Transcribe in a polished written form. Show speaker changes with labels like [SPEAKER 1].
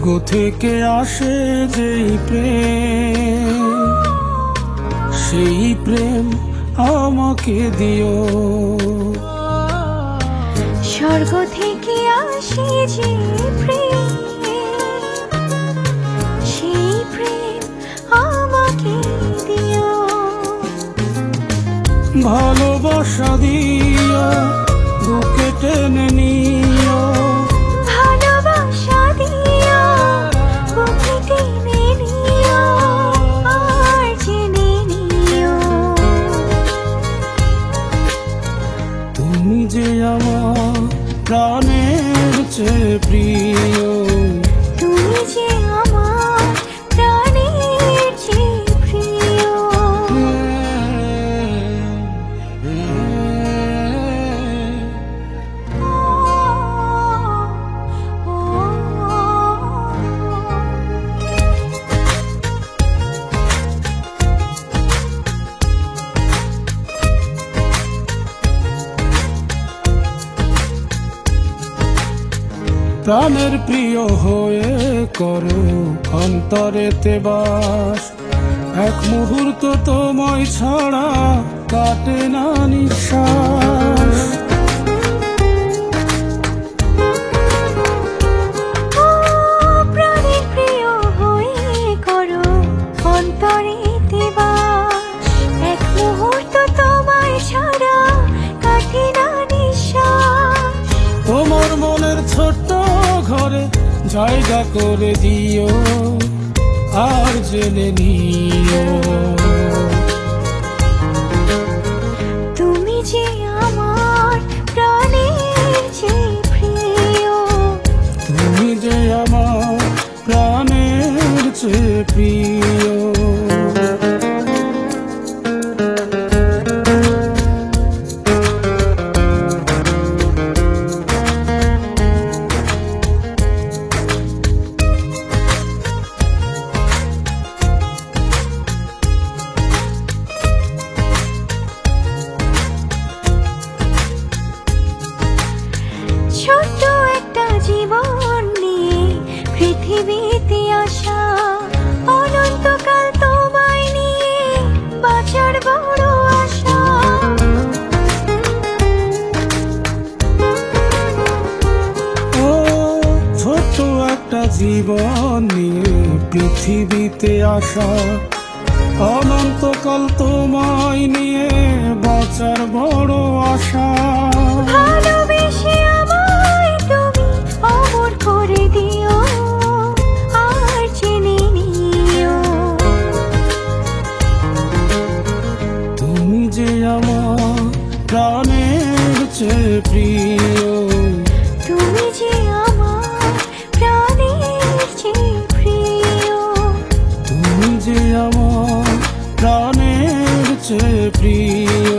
[SPEAKER 1] থেকে আসে যেই প্রেম, সেই প্রেম আমাকে দিও।
[SPEAKER 2] স্বর্গ থেকে আসে যে প্রেম, সেই প্রেম আমাকে দিও।
[SPEAKER 1] ভালোবাসা দিও, বুকে টেনে নিও।
[SPEAKER 2] ভালোবাসা দিও, বুকে টেনে নিও, আর জেনে নিও।
[SPEAKER 1] তুমি যে আমার প্রাণের চেয়ে প্রিয়,
[SPEAKER 2] তুমি যে আমার প্রাণের চেয়ে প্রিয়।
[SPEAKER 1] প্রাণের প্রিয় হয়ে করো অন্তরেতে বাস। এক মুহূর্ত তোমায় ছাড়া কাটে না নিঃশ্বাস।
[SPEAKER 2] প্রাণের প্রিয় হয়ে করো অন্তরেতে বাস। এক মুহূর্ত তোমায় ছাড়া কাটে না নিঃশ্বাস।
[SPEAKER 1] তোমার মনের ছোট্ট ঘরে জায়গা করে দিও, আর জেনে নিও।
[SPEAKER 2] তুমি যে আমার প্রাণের চেয়ে প্রিয়,
[SPEAKER 1] তুমি যে আমার প্রাণের চেয়ে প্রিয়।
[SPEAKER 2] ছোট্ট একটা জীবন নিয়ে পৃথিবীতে আসা, অনন্তকাল তোমায় নিয়ে বাঁচার বড় আশা।
[SPEAKER 1] ও ছোট্ট একটা জীবন নিয়ে পৃথিবীতে আসা, অনন্তকাল তোমায় নিয়ে বাঁচার বড় আশা।
[SPEAKER 2] ভালোবেসে আমায় তুমি অমর করে দিও, আর জেনে নিও।
[SPEAKER 1] তুমি যে আমার প্রাণের চেয়ে প্রিয়,
[SPEAKER 2] তুমি যে আমার প্রাণের চেয়ে প্রিয়।
[SPEAKER 1] তুমি যে আমার প্রাণের চেয়ে প্রিয়।